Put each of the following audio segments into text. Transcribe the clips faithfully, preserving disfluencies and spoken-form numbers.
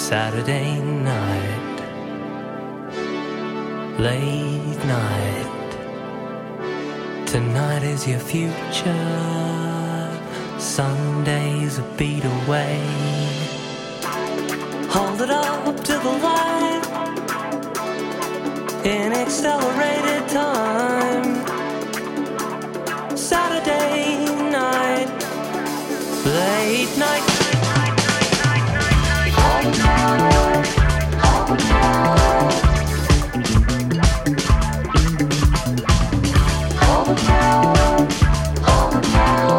Saturday night, late night. Tonight is your future. Sunday's a beat away. Hold it up to the light in accelerated time. Saturday night, late night. All the power, all the power, all the power, all the power.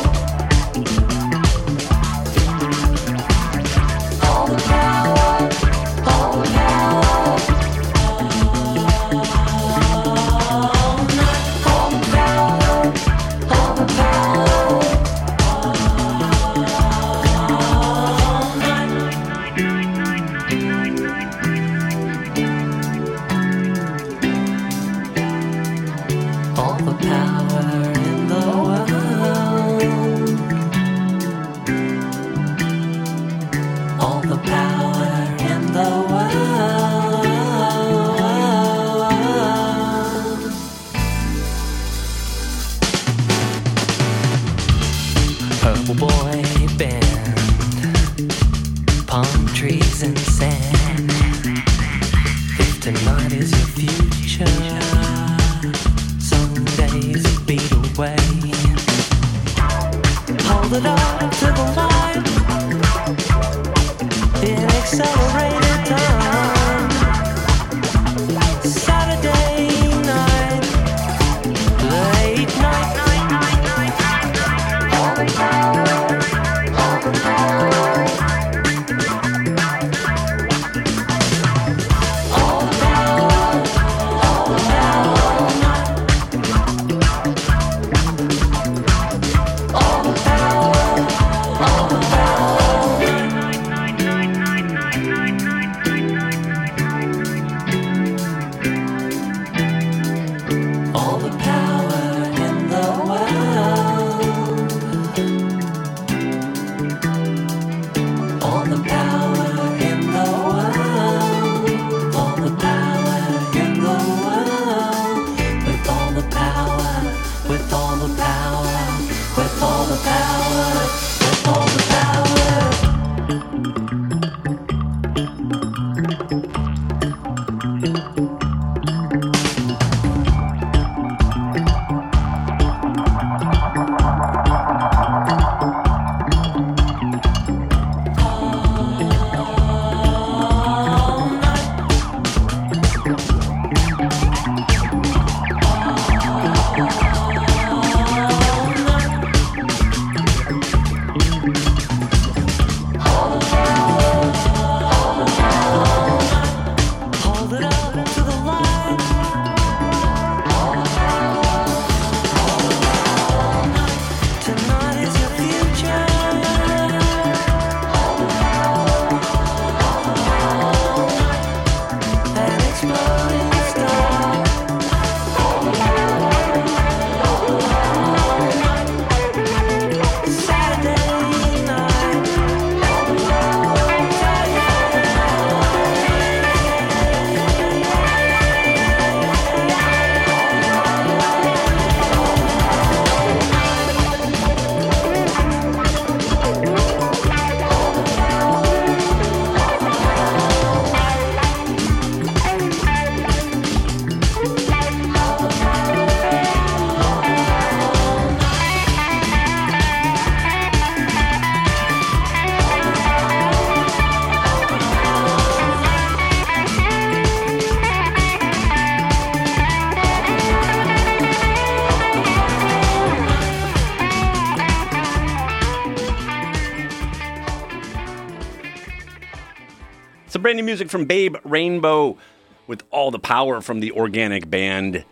Brand new music from Babe Rainbow with All the Power from the Organic Band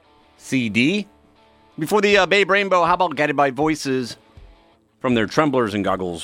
C D. Before the uh, Babe Rainbow, how about Guided by Voices from their Tremblers and Goggles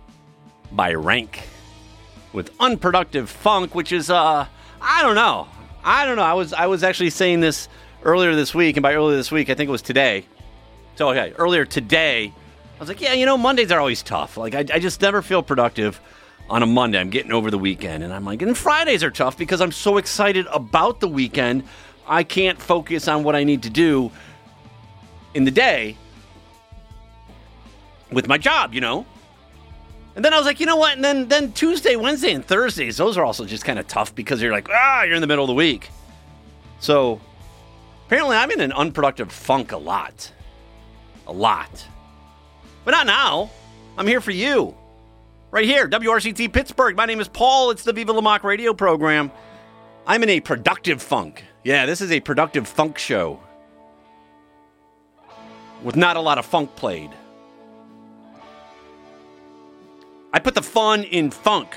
by Rank with Unproductive Funk, which is, uh, I don't know. I don't know. I was I was actually saying this earlier this week, and by earlier this week, I think it was today. So, okay, earlier today, I was like, yeah, you know, Mondays are always tough. Like, I, I just never feel productive on a Monday. I'm getting over the weekend. And I'm like, and Fridays are tough because I'm so excited about the weekend. I can't focus on what I need to do in the day with my job, you know? And then I was like, you know what? And then, then Tuesday, Wednesday, and Thursdays, those are also just kind of tough because you're like, ah, you're in the middle of the week. So apparently I'm in an unproductive funk a lot. A lot. But not now. I'm here for you. Right here, W R C T Pittsburgh. My name is Paul. It's the Viva La Mock radio program. I'm in a productive funk. Yeah, this is a productive funk show. With not a lot of funk played. I put the fun in funk.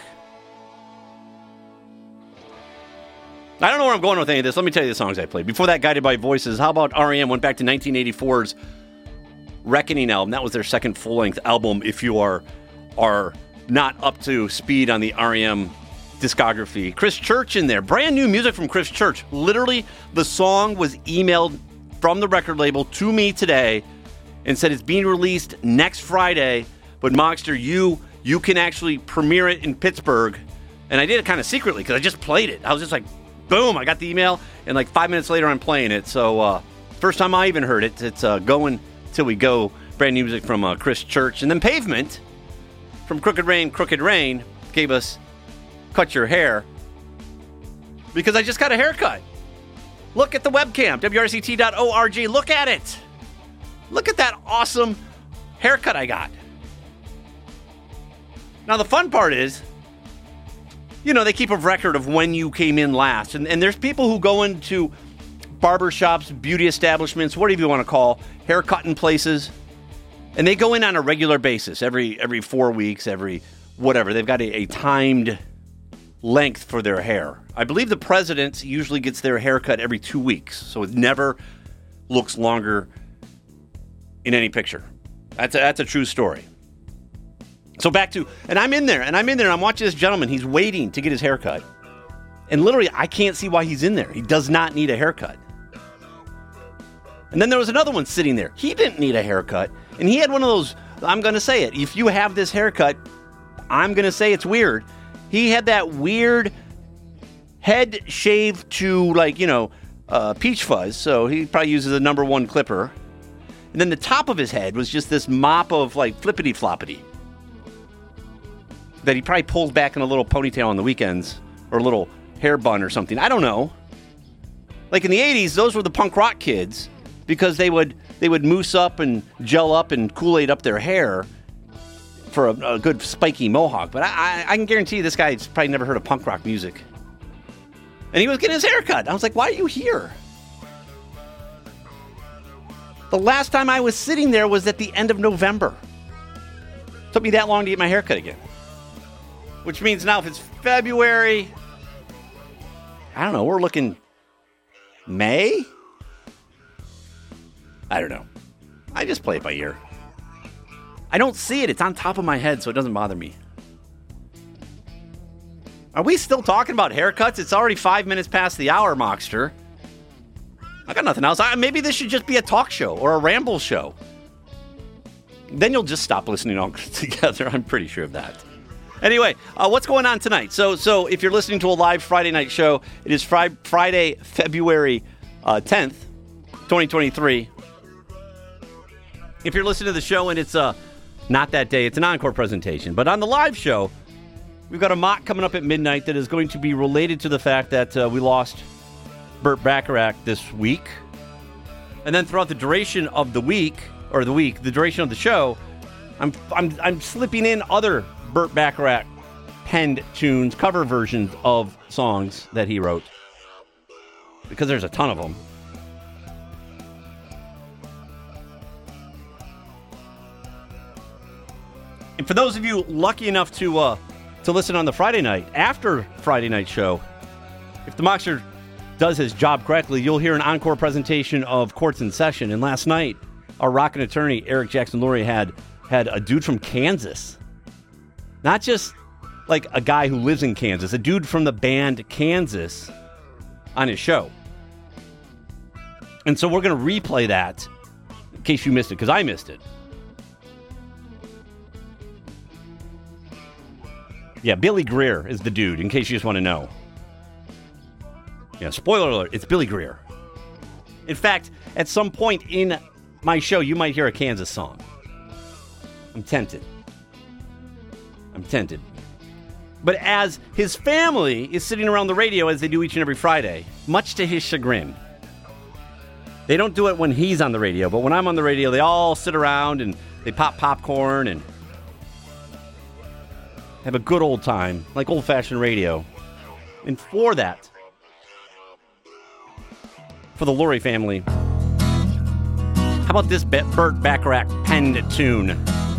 I don't know where I'm going with any of this. Let me tell you the songs I played. Before that, Guided by Voices. How about R E M? Went back to nineteen eighty-four's Reckoning album. That was their second full-length album. If you are are not up to speed on the R E M discography. Chris Church in there. Brand new music from Chris Church. Literally, the song was emailed from the record label to me today and said it's being released next Friday. But Mockster, you... You can actually premiere it in Pittsburgh. And I did it kind of secretly because I just played it. I was just like, boom, I got the email. And like five minutes later, I'm playing it. So uh, first time I even heard it, it's uh, Going Till We Go. Brand new music from uh, Chris Church. And then Pavement from Crooked Rain, Crooked Rain gave us Cut Your Hair. Because I just got a haircut. Look at the webcam, W R C T dot org. Look at it. Look at that awesome haircut I got. Now, the fun part is, you know, they keep a record of when you came in last. And, and there's people who go into barbershops, beauty establishments, whatever you want to call, haircutting places. And they go in on a regular basis, every every four weeks, every whatever. They've got a, a timed length for their hair. I believe the president usually gets their haircut every two weeks. So it never looks longer in any picture. That's a, that's a true story. So back to, and I'm in there, and I'm in there, and I'm watching this gentleman. He's waiting to get his haircut. And literally, I can't see why he's in there. He does not need a haircut. And then there was another one sitting there. He didn't need a haircut. And he had one of those, I'm going to say it, if you have this haircut, I'm going to say it's weird. He had that weird head shave to, like, you know, uh, peach fuzz. So he probably uses a number one clipper. And then the top of his head was just this mop of, like, flippity-floppity. That he probably pulls back in a little ponytail on the weekends, or a little hair bun or something. I don't know. Like in the eighties, those were the punk rock kids because they would they would mousse up and gel up and Kool-Aid up their hair for a, a good spiky mohawk. But I, I, I can guarantee you this guy's probably never heard of punk rock music. And he was getting his hair cut. I was like, why are you here? The last time I was sitting there was at the end of November. It took me that long to get my hair cut again. Which means now if it's February, I don't know, we're looking May? I don't know. I just play it by ear. I don't see it. It's on top of my head, so it doesn't bother me. Are we still talking about haircuts? It's already five minutes past the hour, Mockster. I got nothing else. I, maybe this should just be a talk show or a ramble show. Then you'll just stop listening all together. I'm pretty sure of that. Anyway, uh, what's going on tonight? So so if you're listening to a live Friday night show, it is fri- Friday, February uh, tenth, twenty twenty-three. If you're listening to the show and it's uh, not that day, it's an encore presentation. But on the live show, we've got a mock coming up at midnight that is going to be related to the fact that uh, we lost Burt Bacharach this week. And then throughout the duration of the week, or the week, the duration of the show, I'm I'm I'm slipping in other Burt Bacharach penned tunes, cover versions of songs that he wrote. Because there's a ton of them. And for those of you lucky enough to uh, to listen on the Friday night, after Friday night show, if the Mockster does his job correctly, you'll hear an encore presentation of Courts in Session. And last night, our rockin' attorney, Eric Jackson-Lurie, had, had a dude from Kansas. Not just like a guy who lives in Kansas, a dude from the band Kansas on his show. And so we're going to replay that in case you missed it, because I missed it. Yeah, Billy Greer is the dude, in case you just want to know. Yeah, spoiler alert, it's Billy Greer. In fact, at some point in my show, you might hear a Kansas song. I'm tempted. I'm tempted. But as his family is sitting around the radio, as they do each and every Friday, much to his chagrin, they don't do it when he's on the radio, but when I'm on the radio, they all sit around and they pop popcorn and have a good old time, like old-fashioned radio. And for that, for the Laurie family, how about this Burt Bacharach penned tune?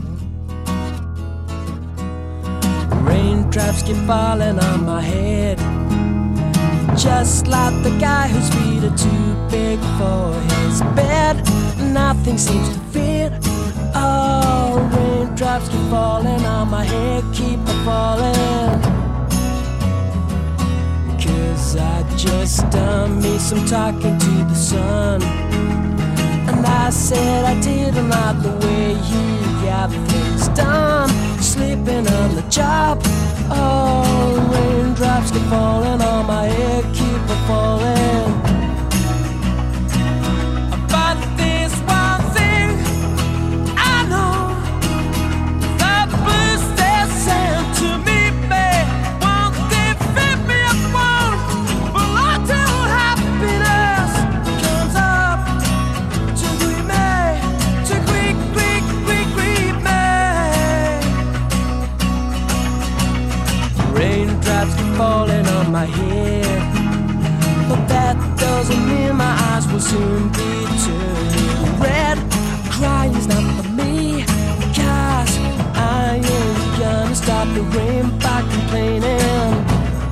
Raindrops keep falling on my head, just like the guy whose feet are too big for his bed. Nothing seems to fit. Oh, raindrops keep falling on my head, keep a falling. Cause I just done me some talking to the sun, and I said I didn't like the way he got things done. Sleeping on the job. Oh, raindrops keep falling on my head, keep a falling. But there's one thing I know, that the blues they sent to me, babe, won't they fit me up one? But until happiness comes up to greet me, to greet, greet, greet, greet me. Raindrops keep falling on my head, but that doesn't mean my eyes will soon be turning red. Crying's not for me, cause I ain't gonna stop the rain by complaining.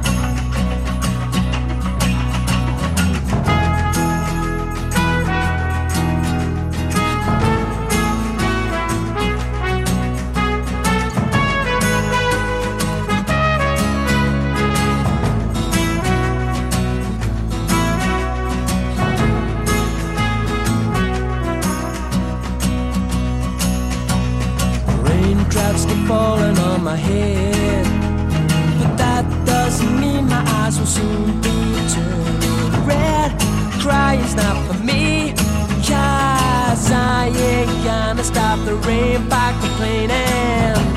Raindrops keep falling on my head, but that doesn't mean my eyes will soon be turning red. Crying's not for me, cause I ain't gonna stop the rain by complaining.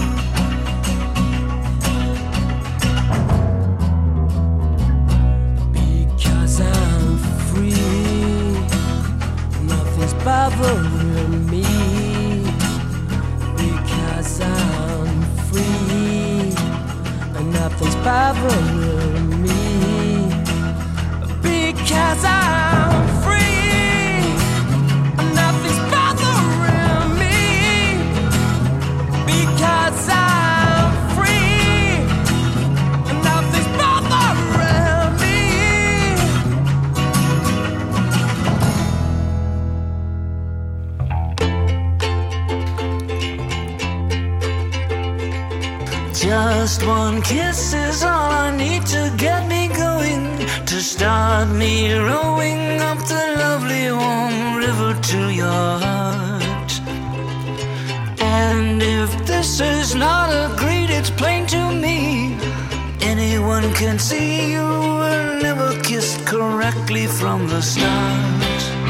Because I'm free, nothing's bothering me. Because I'm free, and nothing's bothering me. Because I'm free, and nothing's bothering me. Because I'm free, and nothing's bothering me. Just one kiss is all I need to get me going, to start me rowing up the lovely warm river to your heart. And if this is not agreed, it's plain to me. Anyone can see you were never kissed correctly from the start.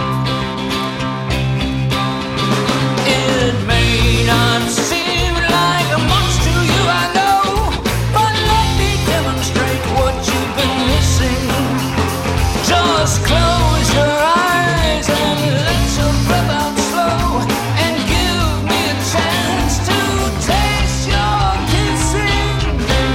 It may not seem like much to you, I know, but let me demonstrate what you've been missing. Just close your eyes and let your breath out slow, and give me a chance to taste your kissing.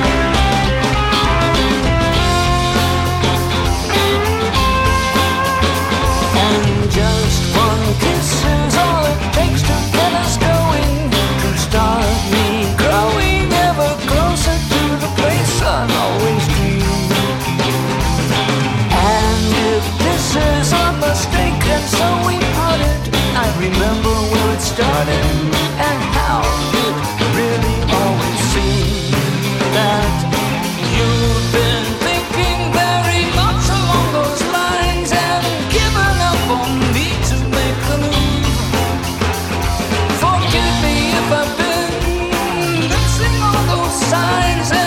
And just one kiss is all it takes to get us going, to start me growing ever closer to the place I've always dreamed. And if this is a mistake and so we parted, I remember where it started and how it really always seemed that you've been thinking very much along those lines and given up on me to make the move. Forgive me if I've been missing all those signs.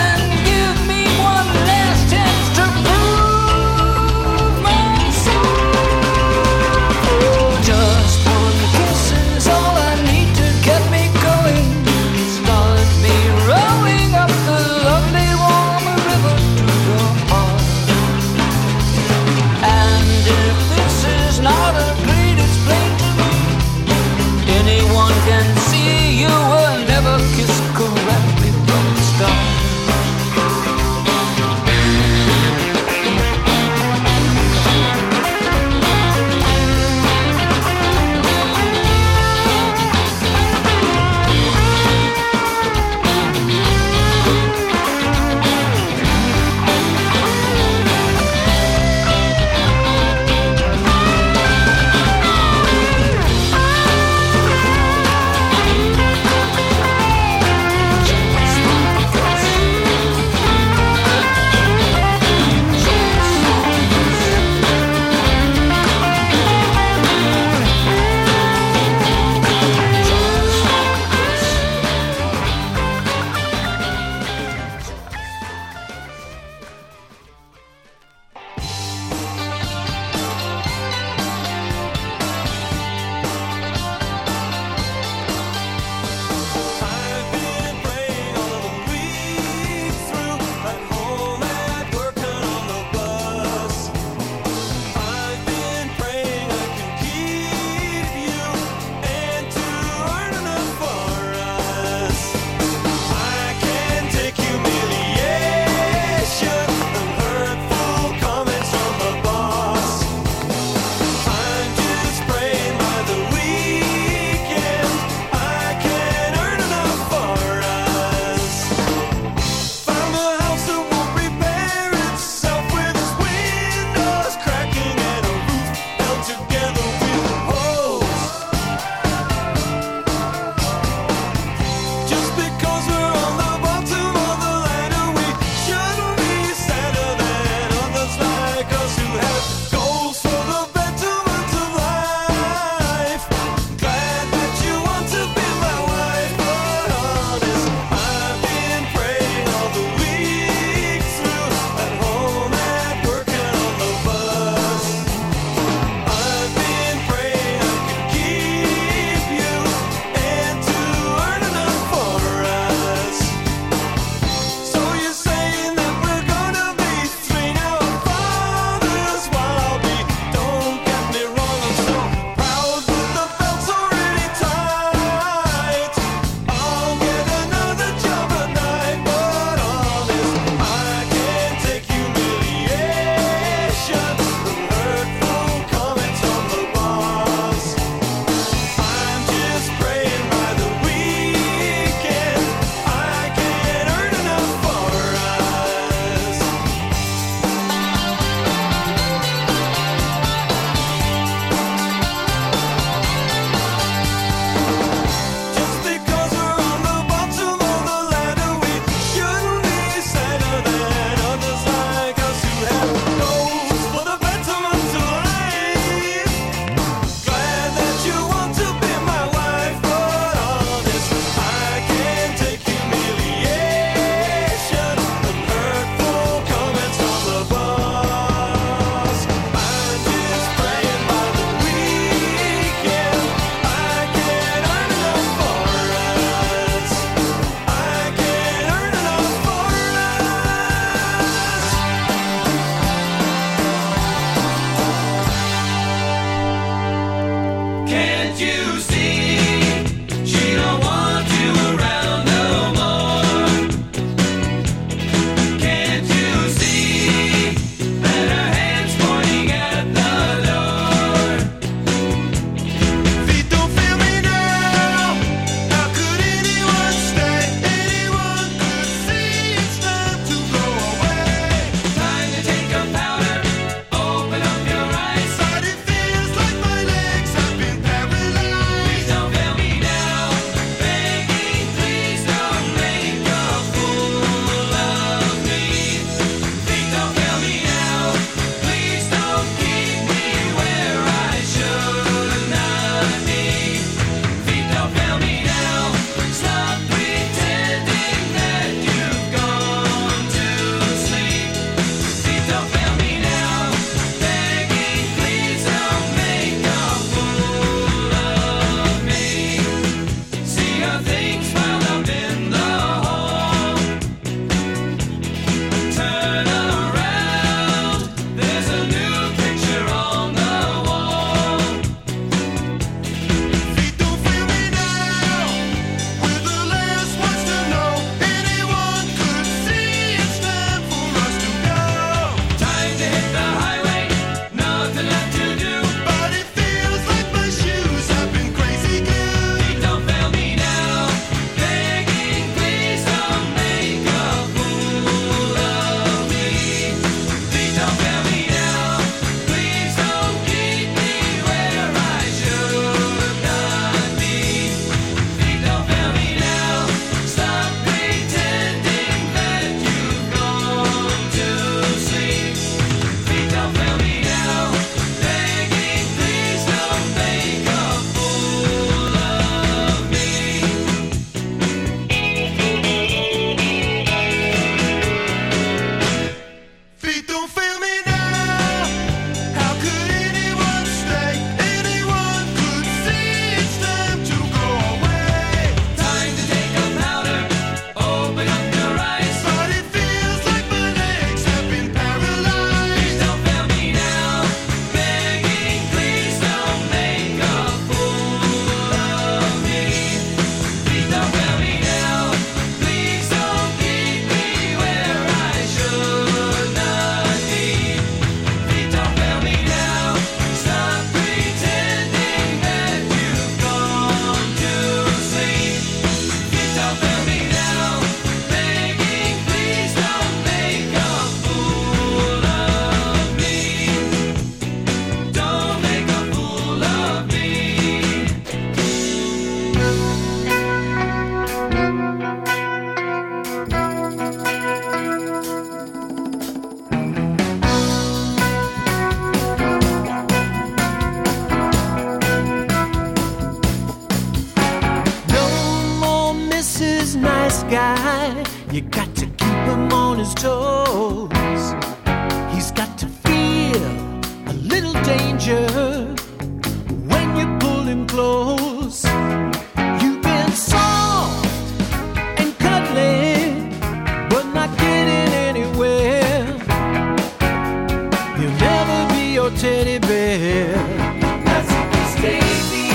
guy, you got to keep him on his toes. He's got to feel a little danger when you pull him close. You've been soft and cuddly, but not getting anywhere. He'll never be your teddy bear. That's Davy.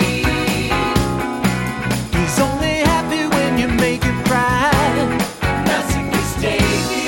He's only happy when you make him cry. That's Davy.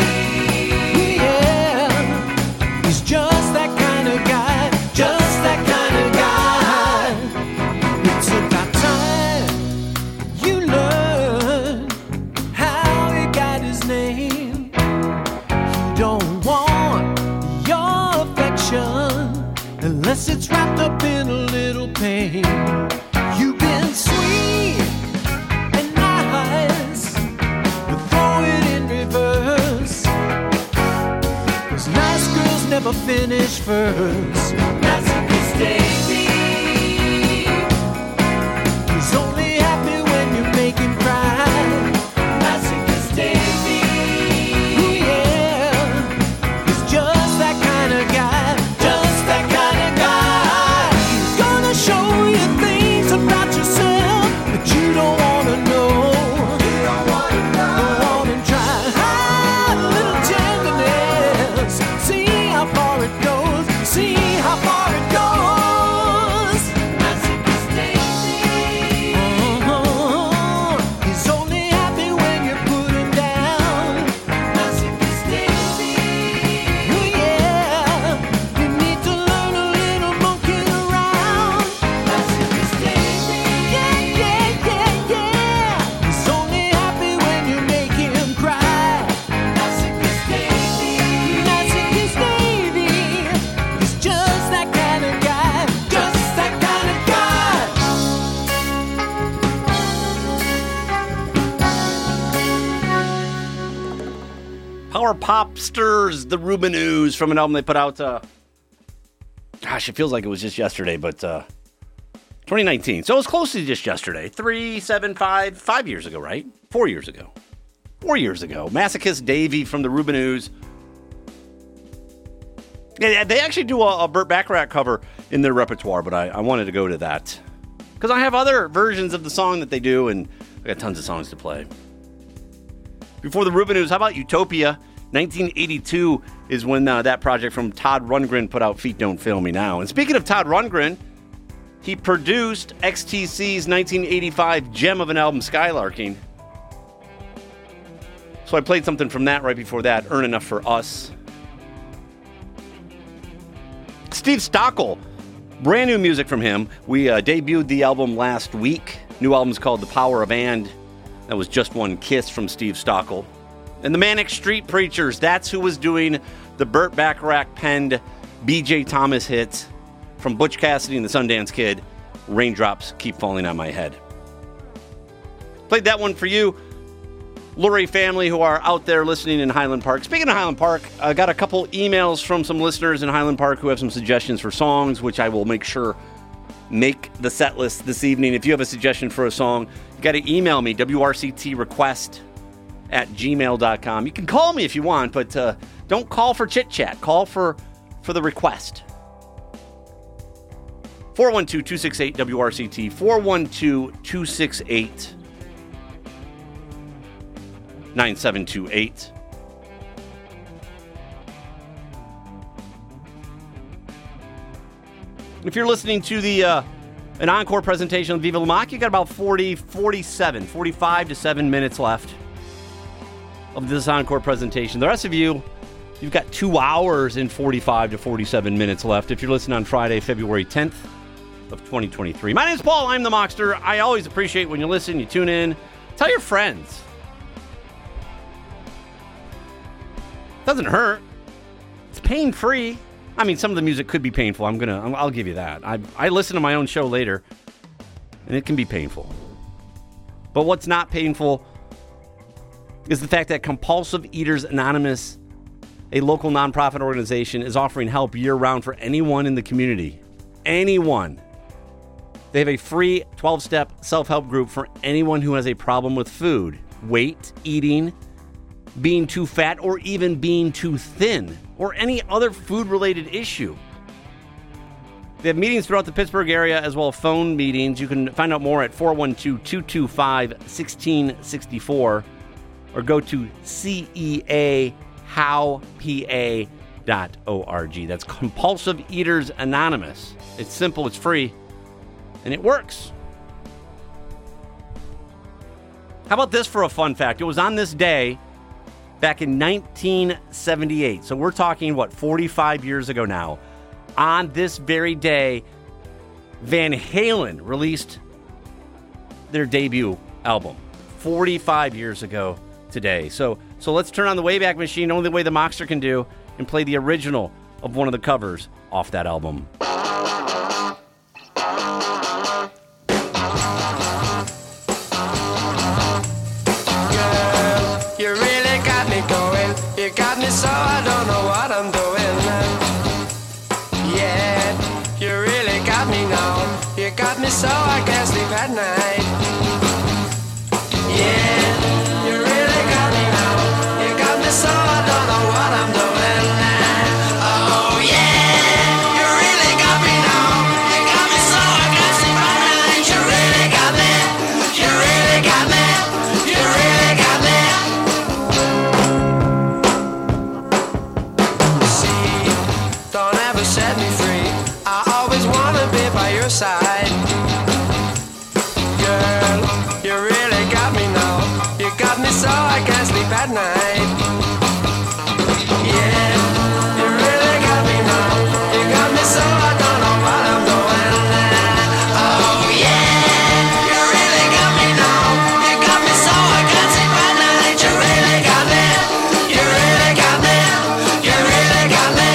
Yeah, he's just that kind of guy, just that kind of guy. It's about time you learn how he got his name. He don't want your affection unless it's wrapped up in a little pain. You've been sweet and nice, but throw it in reverse. 'Cause nice girls never finish first. That's a Davy. He's only happy when you make him cry. That's a Davy. Ooh, yeah. He's just that kind of guy, just that kind of guy. He's gonna show you things about yourself that you don't wanna know. You don't wanna know. Go on and try hide a little tenderness. See how far it goes. See how far it goes. That's a Davy. Uh-huh. He's only happy when you put him down. That's a Davy. Oh yeah. You need to learn a little monkeying around. That's a Davy. Yeah, yeah, yeah, yeah. He's only happy when you make him cry. That's a Davy. That's a Davy. He's just that kind of guy, just that kind of guy. Power Popsters, the Rubinoos, from an album they put out, uh, gosh, it feels like it was just yesterday, but uh, twenty nineteen. So it was close to just yesterday. Three, seven, five, five years ago, right? Four years ago. Four years ago. Masochist Davy from the Rubinoos. Yeah, they actually do a, a Burt Bacharach cover in their repertoire, but I, I wanted to go to that because I have other versions of the song that they do, and I got tons of songs to play. Before the Rubinoos, how about Utopia? nineteen eighty-two is when uh, that project from Todd Rundgren put out Feet Don't Fail Me Now. And speaking of Todd Rundgren, he produced X T C's nineteen eighty-five gem of an album, Skylarking. So I played something from that right before that, Earn Enough for Us. Steve Stockel, brand new music from him. We uh, debuted the album last week. New album's called The Power of And. That was Just One Kiss from Steve Stockel. And the Manic Street Preachers, that's who was doing the Burt Bacharach penned B J Thomas hits from Butch Cassidy and the Sundance Kid, Raindrops Keep Falling on My Head. Played that one for you, Lurie family who are out there listening in Highland Park. Speaking of Highland Park, I got a couple emails from some listeners in Highland Park who have some suggestions for songs, which I will make sure make the set list this evening. If you have a suggestion for a song, you got to email me, W R C T request at gmail dot com. You can call me if you want, but uh, don't call for chit-chat. Call for, for the request. four one two, two six eight, W R C T, four one two, two six eight, nine seven two eight. If you're listening to the uh, an encore presentation of Viva La Mock, you got about forty, forty-seven, forty-five to seven minutes left of this encore presentation. The rest of you, you've got two hours and forty-five to forty-seven minutes left if you're listening on Friday, February tenth of twenty twenty-three. My name's Paul. I'm the Mockster. I always appreciate when you listen, you tune in. Tell your friends. Doesn't hurt. It's pain-free. I mean, some of the music could be painful. I'm gonna, I'll give you that. I, I listen to my own show later, and it can be painful. But what's not painful is the fact that Compulsive Eaters Anonymous, a local nonprofit organization, is offering help year-round for anyone in the community. Anyone. They have a free twelve-step self-help group for anyone who has a problem with food. weight, eating, being too fat, or even being too thin, or any other food-related issue. They have meetings throughout the Pittsburgh area as well as phone meetings. You can find out more at four one two, two two five, one six six four or go to C E A how P A dot org. That's Compulsive Eaters Anonymous. It's simple, it's free, and it works. How about this for a fun fact? It was on this day back in nineteen seventy-eight. So we're talking, what, forty-five years ago now. On this very day, Van Halen released their debut album forty-five years ago today. So so let's turn on the Wayback Machine, only way the Mockster can do, and play the original of one of the covers off that album. Girl, you really got me going. You got me so I don't know what I'm doing. Yeah, you really got me now. You got me so I can't sleep at night. Yeah, you really got me now. You got me so I don't know what I'm doing. Oh yeah, you really got me now. You got me so I can't sleep at night. You really got me. You really got me. You really got me. See, don't ever set me free. I always wanna be by your side. Girl, you really got me now. You got me so I can't sleep at night. Yeah, you really got me now. You got me so I don't know what I'm doing. Oh yeah, you really got me now. You got me so I can't sleep at night. You really got me. You really got me. You really got me.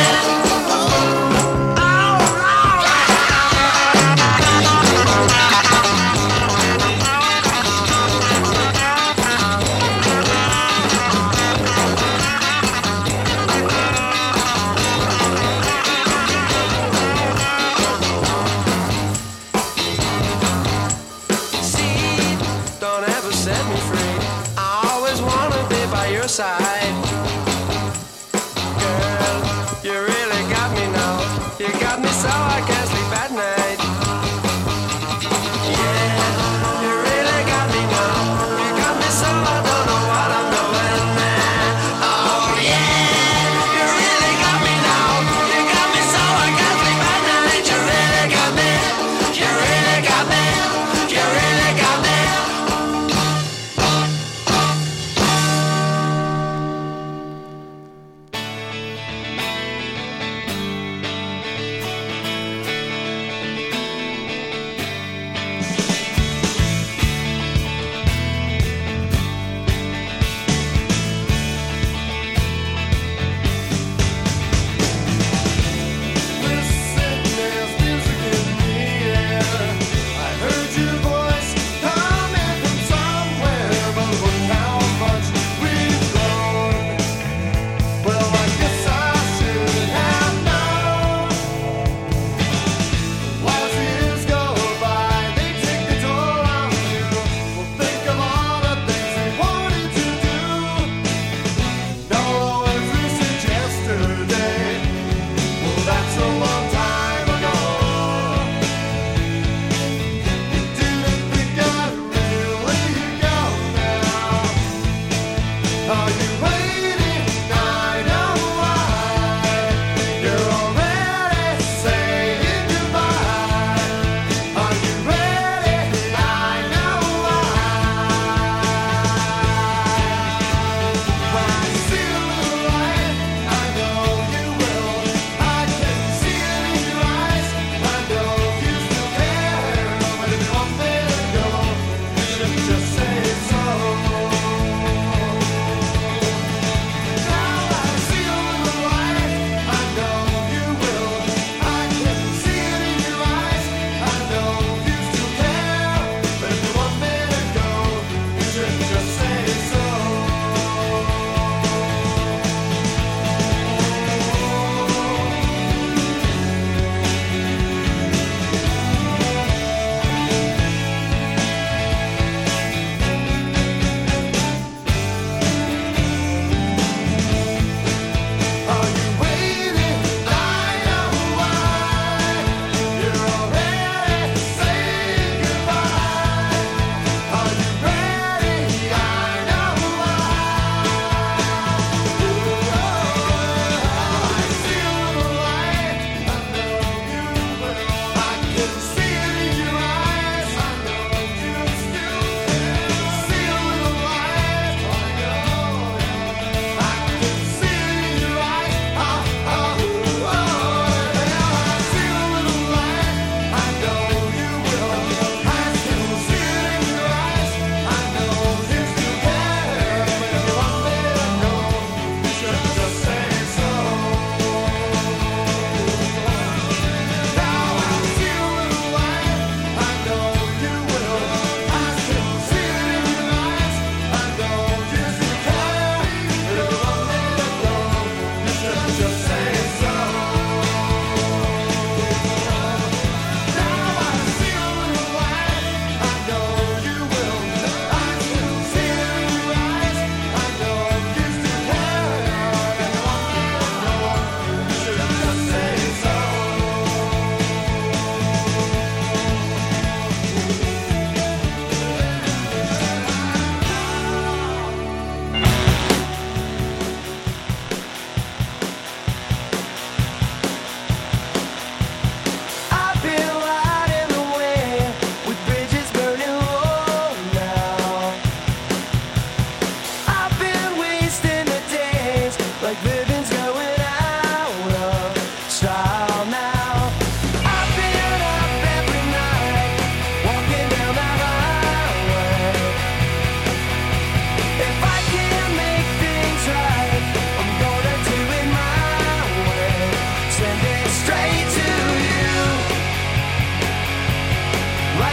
See, don't ever set me free. I always wanna be by your side. Girl, you really got me now. You got me so I can't sleep at night. Yeah, you really got me now. You got me so I don't know what I'm doing. Oh yeah, you really got me now. You got me so I can't sleep at night. You really got me. You really got me. You really got me.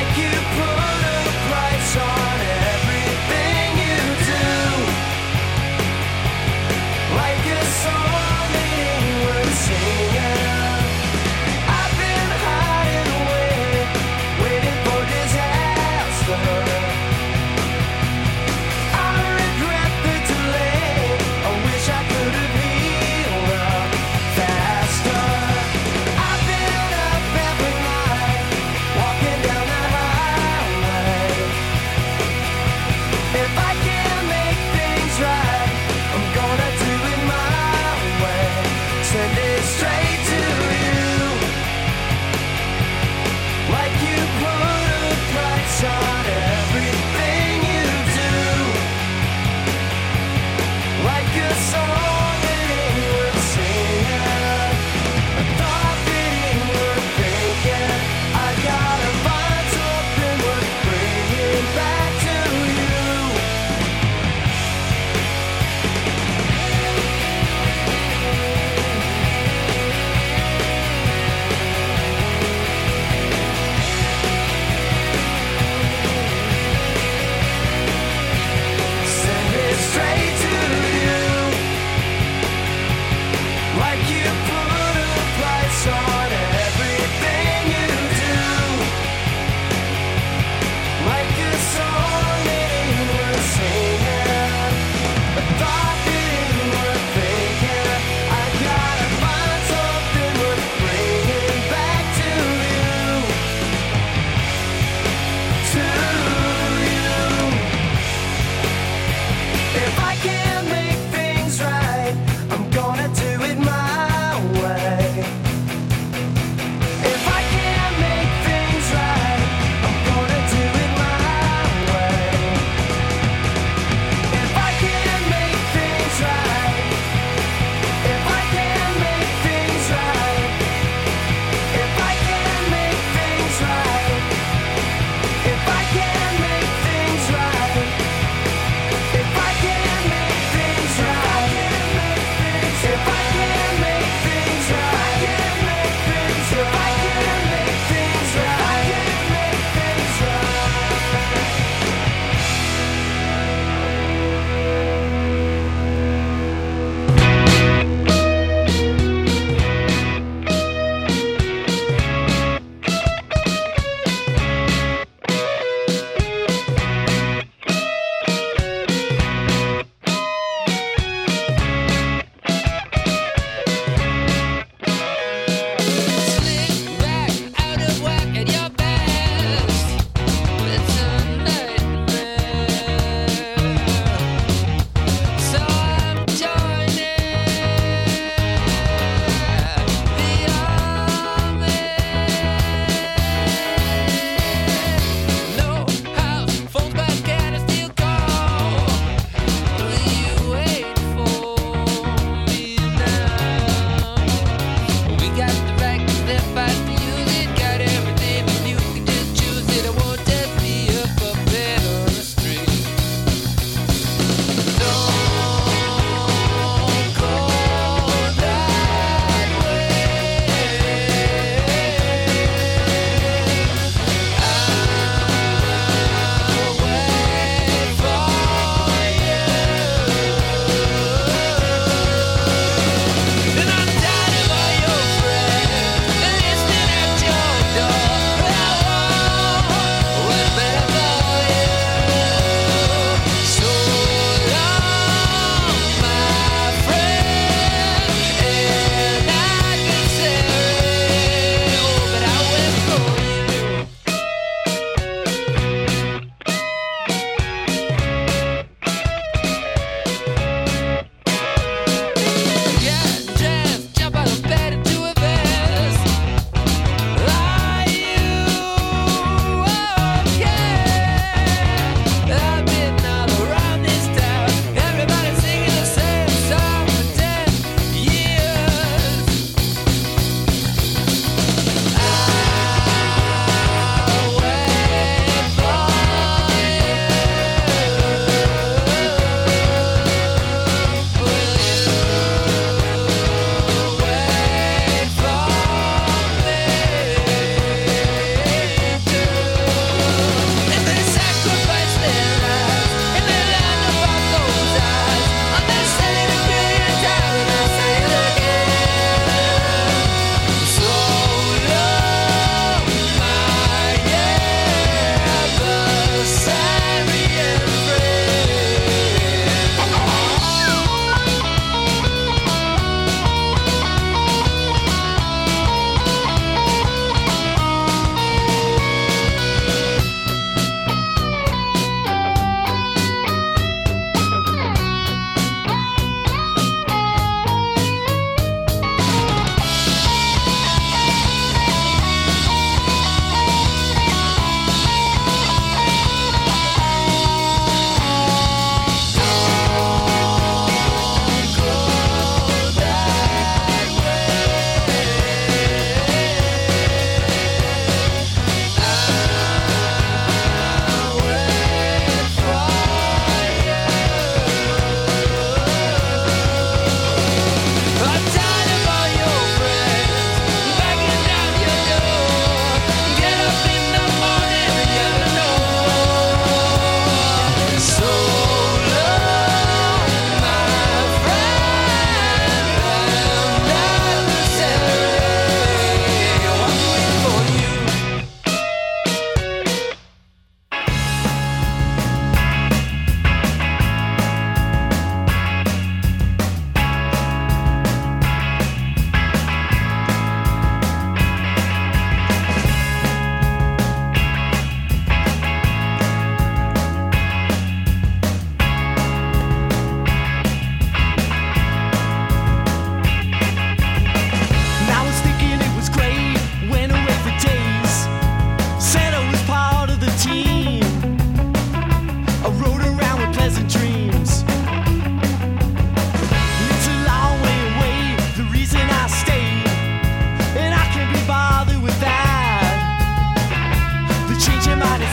make you put a price on everything you do. Like a song that ain't worth singing. I've been hiding away, waiting for disaster. I regret the delay. I wish I could have healed up faster. I've been up every night, walking down the highway.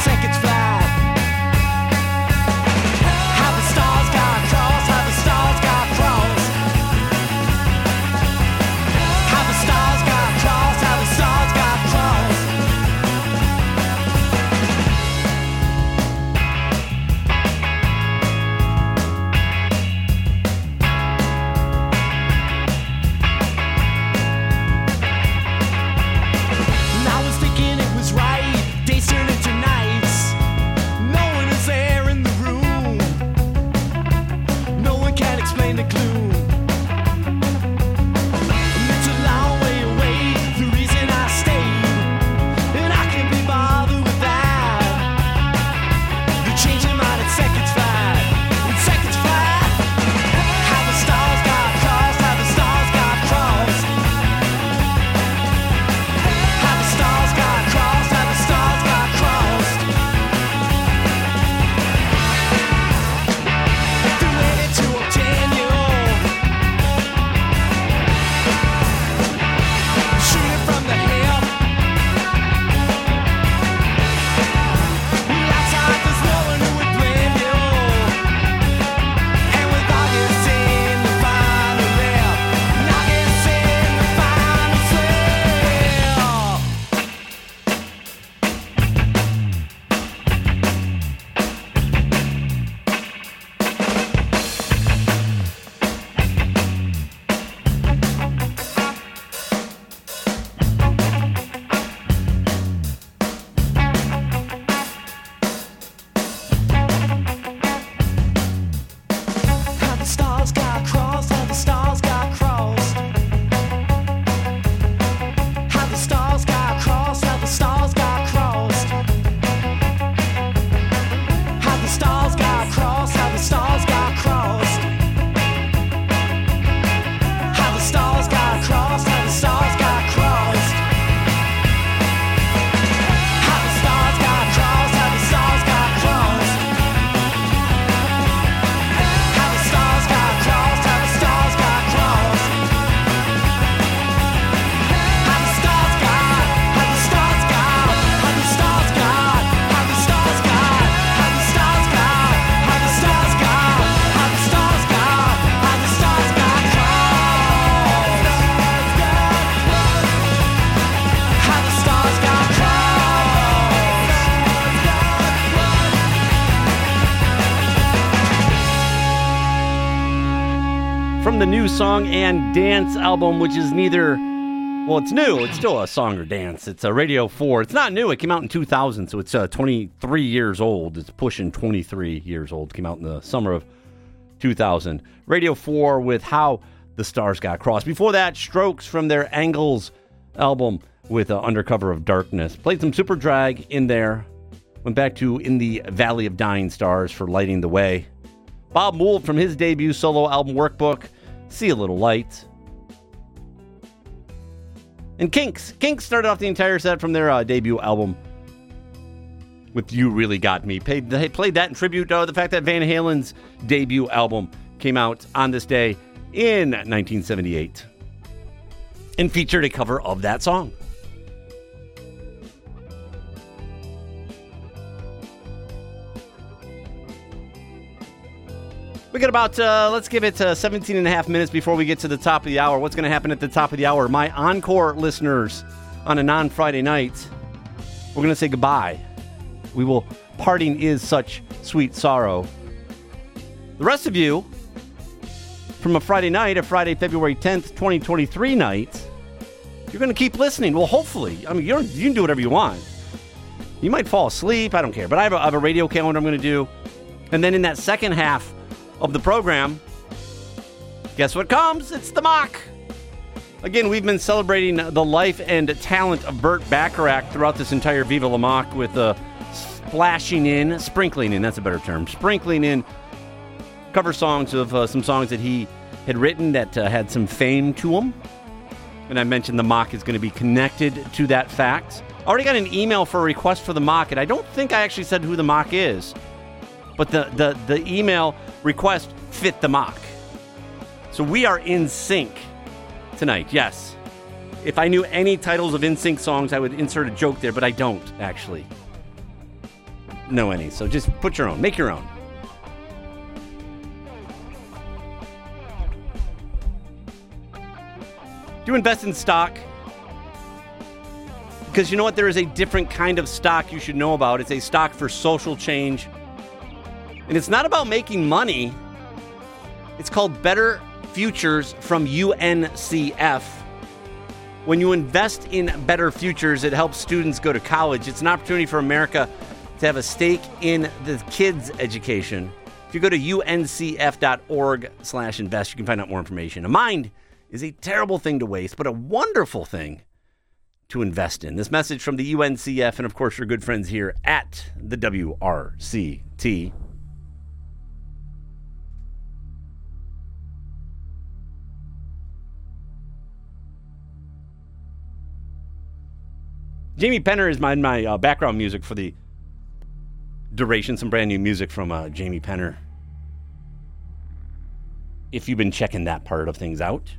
seconds fly. How the stars got crossed, how the stars got crossed. How the stars got crossed, how the stars got crossed. And I was thinking it was right, days turn into nights. No one is there in the room. No one can explain the gloom. It's a long way away, the reason I stayed. And I can't be bothered with that. The change in mind at seconds flat. In seconds flat. How the stars got crossed, how the stars got crossed. How the stars got crossed, how the stars got crossed. Through ready to obtain you. Shoot it from the hip. Outside there's no one who would blame you. And with August in the final lap, and August in the final slip. How the stars got crossed, how the stars got crossed. How the stars got crossed, how the stars got crossed. How the stars got crossed, how the stars got crossed. How the stars got crossed, how the stars got crossed. How the stars got crossed, how the stars got crossed. How the stars got crossed, how the stars got crossed. How the stars got, how the stars got, how the stars got, how the stars got, how the stars got, how the stars got, how the stars got, how the stars got crossed. How the stars got crossed. From the new Song and Dance album, which is neither, well, it's new. It's still a song or dance. It's a Radio four. It's not new. It came out in two thousand, so it's uh, twenty-three years old. It's pushing twenty-three years old. Came out in the summer of two thousand. Radio four with How the Stars Got Crossed. Before that, Strokes from their Angles album with uh, Undercover of Darkness. Played some Super Drag in there. Went back to In the Valley of Dying Stars for Lighting the Way. Bob Mould from his debut solo album Workbook, See a Little Light. And Kinks. Kinks started off the entire set from their uh, debut album with You Really Got Me. Played, they played that in tribute to the fact that Van Halen's debut album came out on this day in nineteen seventy-eight and featured a cover of that song. We got about, uh, let's give it uh, seventeen and a half minutes before we get to the top of the hour. What's going to happen at the top of the hour? My encore listeners on a non-Friday night, we're going to say goodbye. We will, parting is such sweet sorrow. The rest of you, from a Friday night, a Friday, February tenth, twenty twenty-three night, you're going to keep listening. Well, hopefully. I mean, you're, you can do whatever you want. You might fall asleep. I don't care. But I have a, I have a radio calendar I'm going to do. And then in that second half of the program, guess what comes? It's the mock. Again, we've been celebrating the life and talent of Burt Bacharach throughout this entire Viva La Mock with uh, splashing in, sprinkling in, that's a better term, sprinkling in cover songs of uh, some songs that he had written that uh, had some fame to them. And I mentioned the mock is going to be connected to that fact. I already got an email for a request for the mock, and I don't think I actually said who the mock is. But the, the, the email request fit the mock. So we are in sync tonight, yes. If I knew any titles of In Sync songs, I would insert a joke there, but I don't, actually. know any. So just put your own. Make your own. Do you invest in stock? Because you know what? There is a different kind of stock you should know about. It's a stock for social change. And it's not about making money. It's called Better Futures from U N C F. When you invest in Better Futures, it helps students go to college. It's an opportunity for America to have a stake in the kids' education. If you go to uncf.org slash invest, you can find out more information. A mind is a terrible thing to waste, but a wonderful thing to invest in. This message from the U N C F and, of course, your good friends here at the W R C T. Jamie Penner is my, my uh, background music for the duration. Some brand new music from uh, Jamie Penner. If you've been checking that part of things out.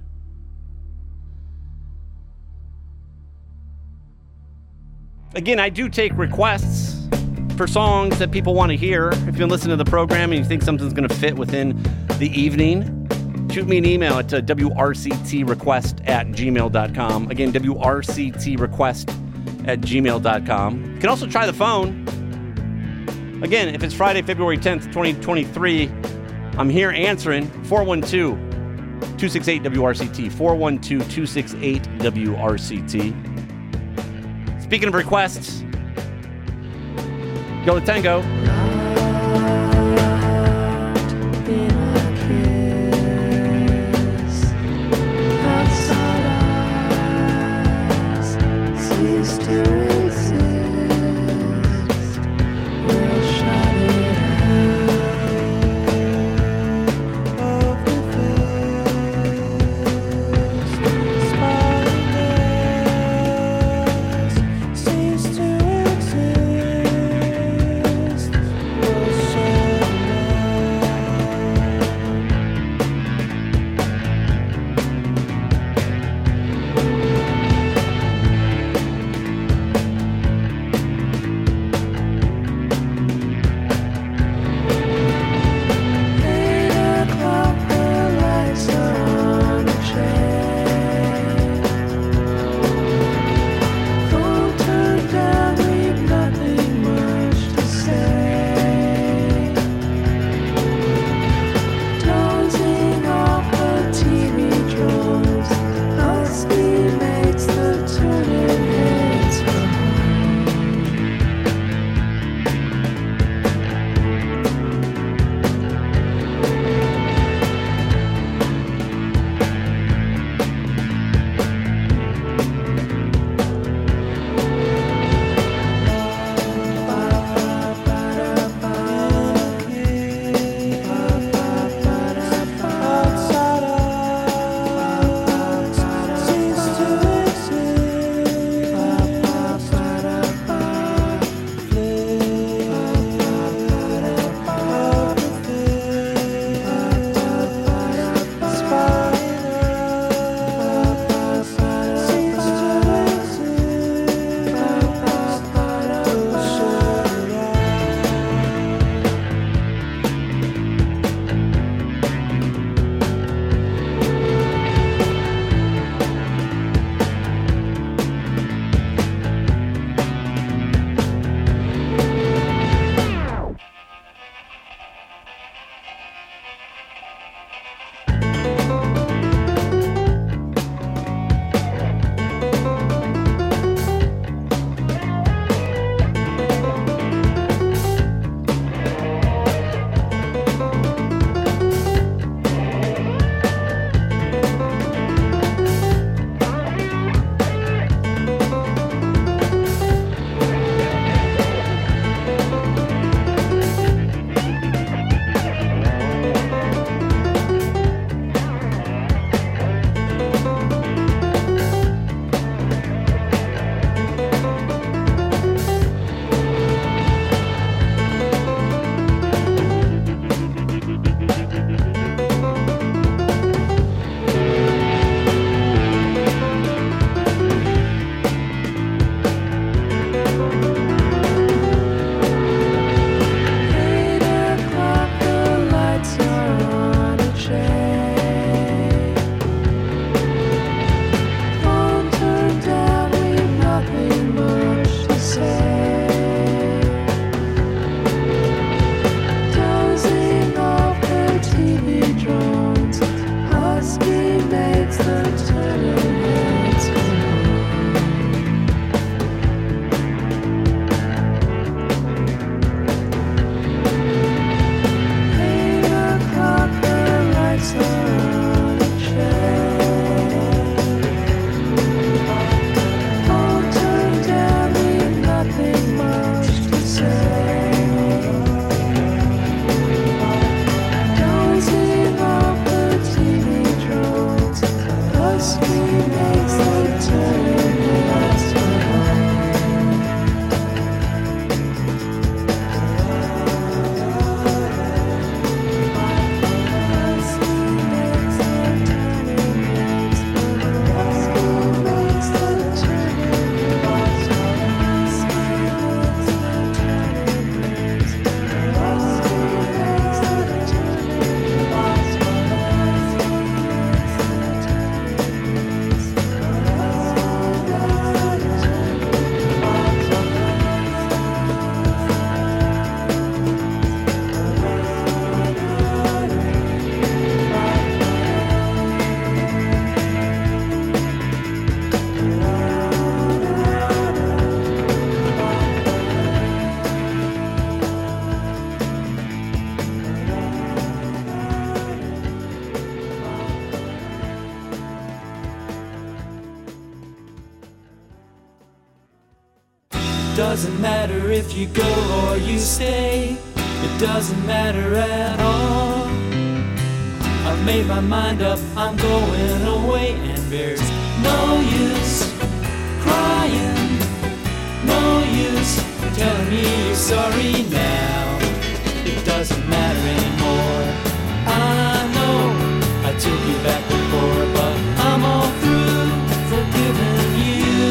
Again, I do take requests for songs that people want to hear. If you've been listening to the program and you think something's going to fit within the evening, shoot me an email at uh, W R C T request at gmail dot com. Again, W R C T request at gmail dot com. You can also try the phone. Again, if it's Friday, February tenth, twenty twenty-three, I'm here answering four one two, two six eight, W R C T, four one two, two six eight, W R C T. Speaking of requests, go to Tango. Seems to exist. doesn't matter if you go or you stay. It doesn't matter at all. I've made my mind up, I'm going away, and there's no use crying, no use telling me you're sorry now. It doesn't matter anymore. I know I took you back before, but I'm all through forgiving you.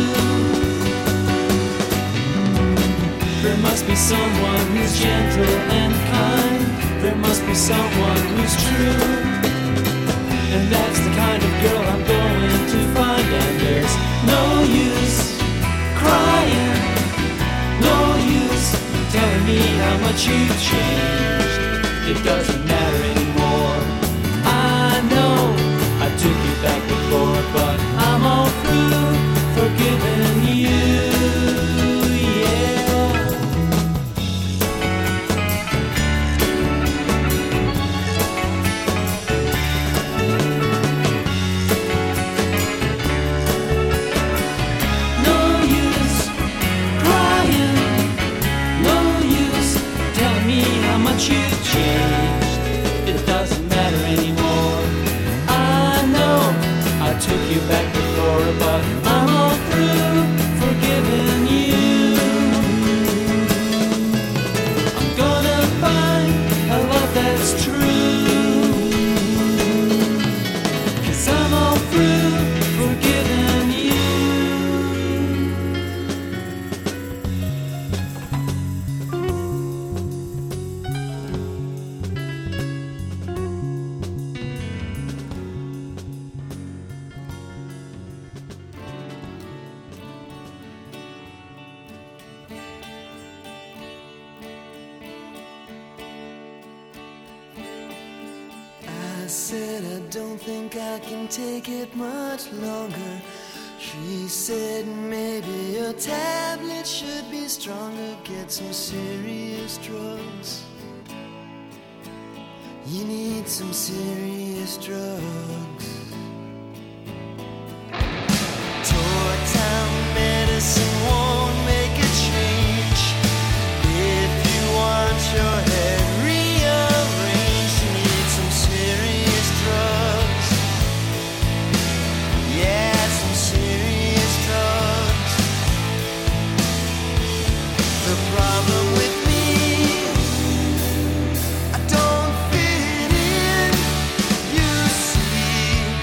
There must be someone who's gentle and kind. There must be someone who's true. And that's the kind of girl I'm going to find. And there's no use crying, no use telling me how much you've changed. It doesn't matter anymore. I know I took you back before, but I'm all through forgiving you. You've changed. It doesn't matter anymore. I know I took you back before, but I'm all through forgiving you. I'm gonna find a love that's true, 'cause I'm all through forgiving you. I said I don't think I can take it much longer. She said maybe your tablet should be stronger. Get some serious drugs. You need some serious drugs. Toy-town medicine won't make a change. If you want your head rearranged, you need some serious drugs. Yeah, some serious drugs. The problem with me, I don't fit in, you see.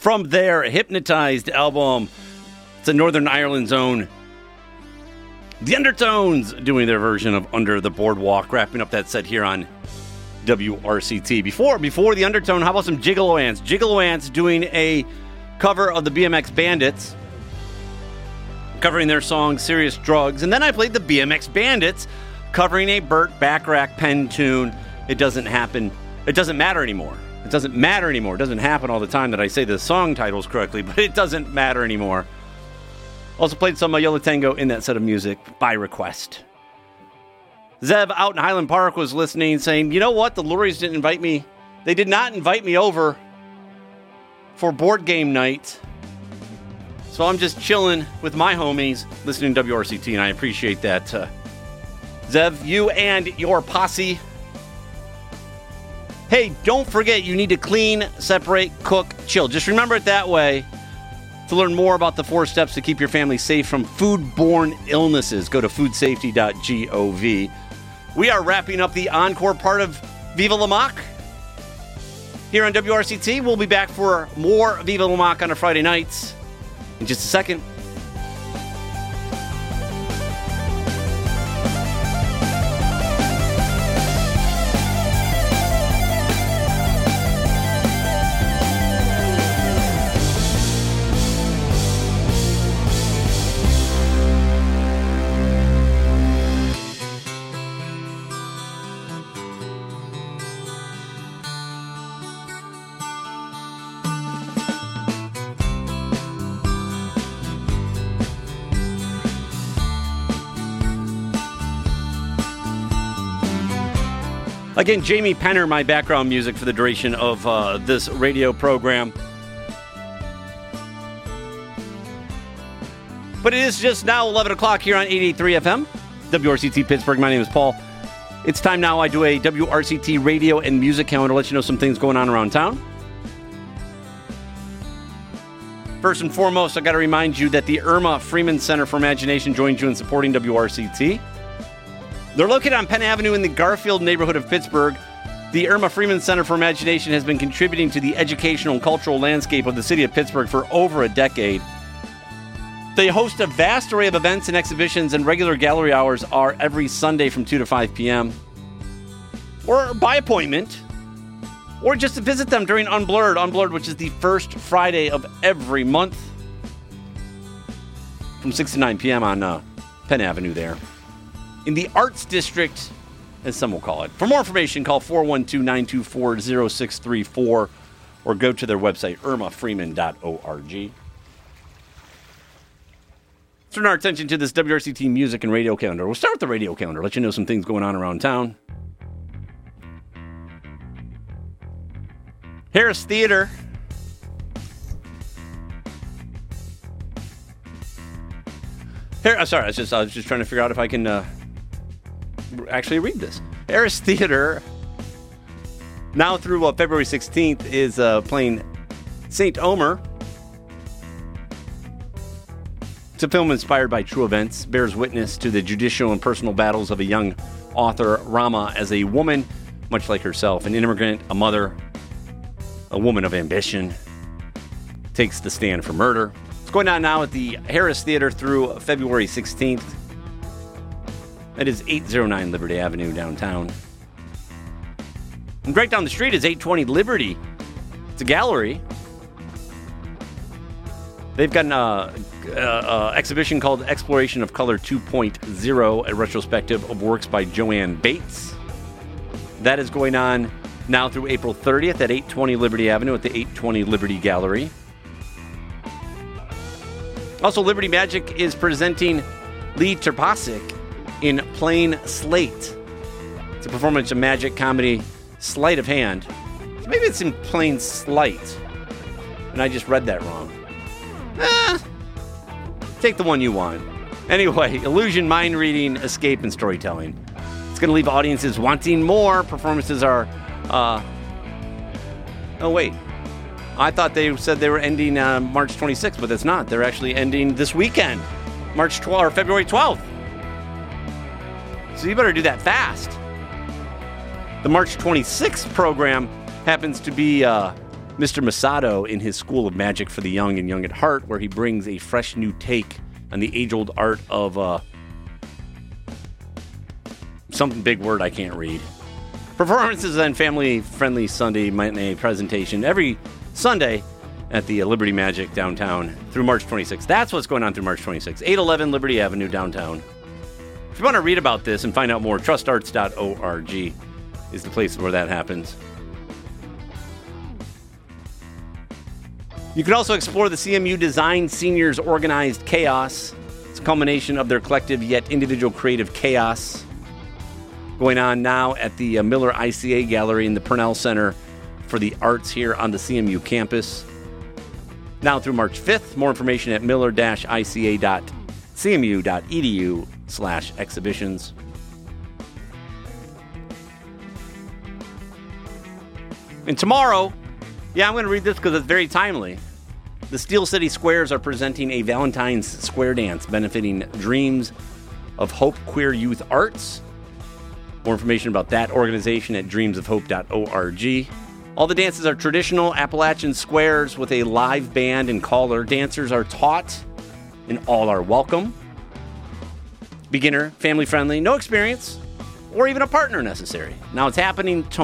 from their Hypnotized album. It's a Northern Ireland's own The Undertones doing their version of Under the Boardwalk, wrapping up that set here on W R C T. Before before The Undertone, how about some Gigolo Ants? Gigolo Ants doing a cover of the B M X Bandits, covering their song Serious Drugs. And then I played the B M X Bandits covering a Burt Bacharach pen tune, It Doesn't Happen. It doesn't matter anymore. It doesn't matter anymore. It doesn't happen all the time that I say the song titles correctly, but it doesn't matter anymore. Also played some uh, Yo La Tengo in that set of music by request. Zev out in Highland Park was listening, saying, you know what? The Luries didn't invite me. They did not invite me over for board game night. So I'm just chilling with my homies listening to W R C T, and I appreciate that. Uh, Zev, you and your posse. Hey, don't forget, you need to clean, separate, cook, chill. Just remember it that way. To learn more about the four steps to keep your family safe from foodborne illnesses, go to food safety dot gov. We are wrapping up the encore part of Viva La Mock here on W R C T. We'll be back for more Viva La Mock on a Friday night in just a second. Again, Jamie Penner, my background music for the duration of uh, this radio program. But it is just now eleven o'clock here on eighty-eight point three F M, W R C T Pittsburgh. My name is Paul. It's time now I do a W R C T radio and music calendar, let you know some things going on around town. First and foremost, I got to remind you that the Irma Freeman Center for Imagination joins you in supporting W R C T. They're located on Penn Avenue in the Garfield neighborhood of Pittsburgh. The Irma Freeman Center for Imagination has been contributing to the educational and cultural landscape of the city of Pittsburgh for over a decade. They host a vast array of events and exhibitions, and regular gallery hours are every Sunday from two to five p.m. Or by appointment, or just to visit them during Unblurred. Unblurred, which is the first Friday of every month from six to nine p.m. on uh, Penn Avenue there. In the Arts District, as some will call it. For more information, call four one two, nine two four, zero six three four or go to their website, irma freeman dot org. Let's turn our attention to this W R C T music and radio calendar. We'll start with the radio calendar, let you know some things going on around town. Harris Theater. Here, uh, sorry, I was, just, I was just trying to figure out if I can uh, actually read this. Harris Theater, now through uh, February sixteenth, is uh, playing Saint Omer. It's a film inspired by true events, bears witness to the judicial and personal battles of a young author, Rama, as a woman, much like herself, an immigrant, a mother, a woman of ambition, takes the stand for murder. It's going on now at the Harris Theater through February sixteenth. That is eight oh nine Liberty Avenue downtown. And right down the street is eight twenty Liberty. It's a gallery. They've got an uh, uh, uh, exhibition called Exploration of Color two point oh, a retrospective of works by Joanne Bates. That is going on now through April thirtieth at eight twenty Liberty Avenue at the eight twenty Liberty Gallery. Also, Liberty Magic is presenting Lee Terpasic in Plain Slate. It's a performance of magic comedy Sleight of Hand. So maybe it's in Plain Slight, and I just read that wrong. Eh, take the one you want. Anyway, illusion, mind reading, escape, and storytelling. It's going to leave audiences wanting more. Performances are... Uh, oh, wait. I thought they said they were ending uh, March twenty-sixth, but it's not. They're actually ending this weekend, March twelfth or February twelfth. So you better do that fast. The March twenty-sixth program happens to be uh, Mister Masato in his School of Magic for the Young and Young at Heart, where he brings a fresh new take on the age-old art of uh, some big word I can't read. Performances and family-friendly Sunday matinee presentation every Sunday at the Liberty Magic downtown through March twenty-sixth. That's what's going on through March twenty-sixth. eight eleven Liberty Avenue downtown. If you want to read about this and find out more, trust arts dot org is the place where that happens. You can also explore the C M U Design Seniors Organized Chaos. It's a culmination of their collective yet individual creative chaos going on now at the uh, Miller I C A Gallery in the Purnell Center for the Arts here on the C M U campus. Now through March fifth. More information at miller dash I C A dot C M U dot E D U slash exhibitions. And tomorrow, yeah, I'm going to read this because it's very timely. The Steel City Squares are presenting a Valentine's Square Dance benefiting Dreams of Hope Queer Youth Arts. More information about that organization at dreams of hope dot org. All the dances are traditional Appalachian squares with a live band and caller. Dancers are taught and all are welcome. Beginner, family-friendly, no experience, or even a partner necessary. Now it's happening tomorrow.